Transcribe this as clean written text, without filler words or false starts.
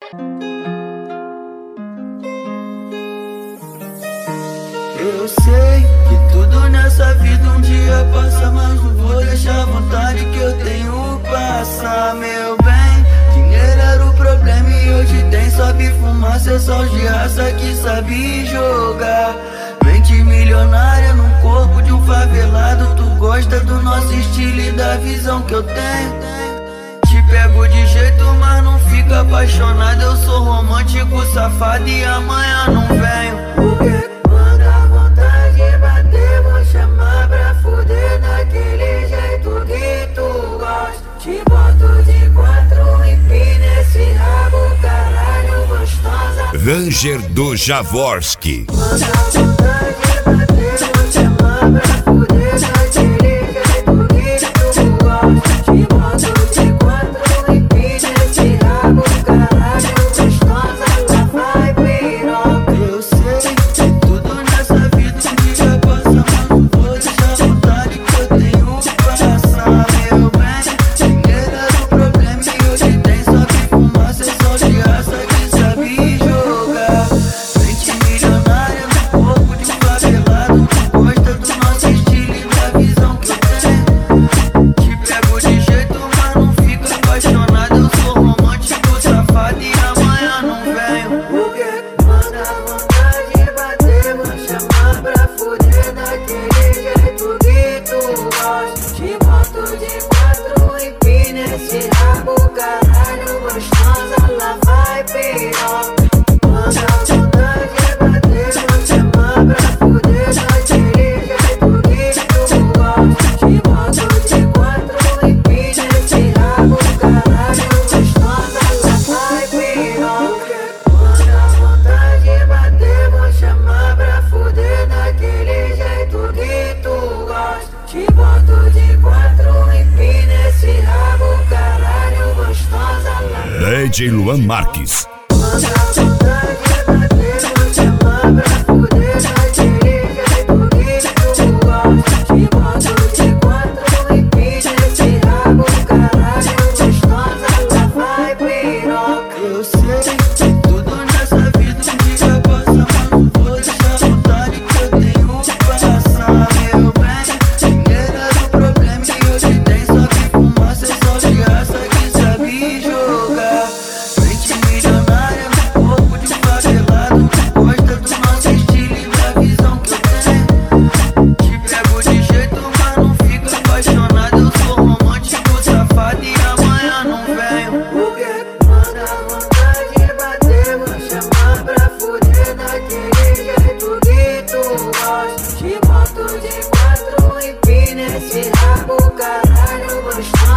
Eu sei que tudo nessa vida um dia passa, mas não vou deixar a vontade que eu tenho passar, meu bem. Dinheiro era o problema e hoje tem, sobe fumaça, é só de raça que sabe jogar. Mente milionária no corpo de um favelado, tu gosta do nosso estilo e da visão que eu tenho. Te pego de jeito, mas não fica apaixonado, eu sou romântico, safado e amanhã não venho. Porque quando a vontade bater, vou chamar pra fuder daquele jeito que tu gosta. Te boto de 4 e pina esse rabo, caralho, gostosa. Ranger do Jaworski. Quando a vontade bater, vou chamar pra fuder daquele jeito que tu gosta. Te boto de 4 e pina esse rabo, caralho, gostosa. Lá vai piroca. Eu sei que tudo nessa vida um dia passa, mas não vou deixar a vontade que eu tenho passar, meu bem. Dinheiro era o problema e hoje tem, sobe fumaça, é só de raça que sabe jogar. Mente milionária no corpo de um favelado, tu gosta do nosso estilo e da visão que eu tenho. Te pego de jeito, mas não fica apaixonado, eu sou romântico, safado e amanhã não venho. Porque quando a vontade bater, vou chamar pra fuder daquele jeito que tu gosta. Te boto de 4 e pina esse rabo, caralho, gostosa, lá vai piroca. Quando a vontade bater, vou chamar pra fuder daquele jeito que tu gosta. Te boto de 4 e pina esse rabo, caralho, gostosa, lá vai piroca. Quando a vontade bater, vou chamar pra fuder daquele jeito que tu gosta. Te boto de 4 e pina esse rabo, caralho, gostosa, lá. DJ Luan Marques. Quando a vontade bater, vou chamar pra fuder daquele jeito que tu gosta. Te boto de 4 e pina esse rabo, caralho, gostosa, lá vai piroca. Eu sei que tudo nessa vida um dia passa, mas não vou deixar a vontade que eu tenho passar, meu bem. Dinheiro era o problema e hoje tem, sobe fumaça, é só de raça que sabe jogar. Mente milionária no corpo de um favelado, tu gosta do nosso estilo e da visão que eu tenho. Te pego de jeito, mas não fica apaixonado, eu sou romântico, safado e amanhã não venho. Porque quando a vontade bater, vou chamar pra fuder daquele jeito que tu gosta. Te boto de 4 e pina esse rabo, caralho, gostosa.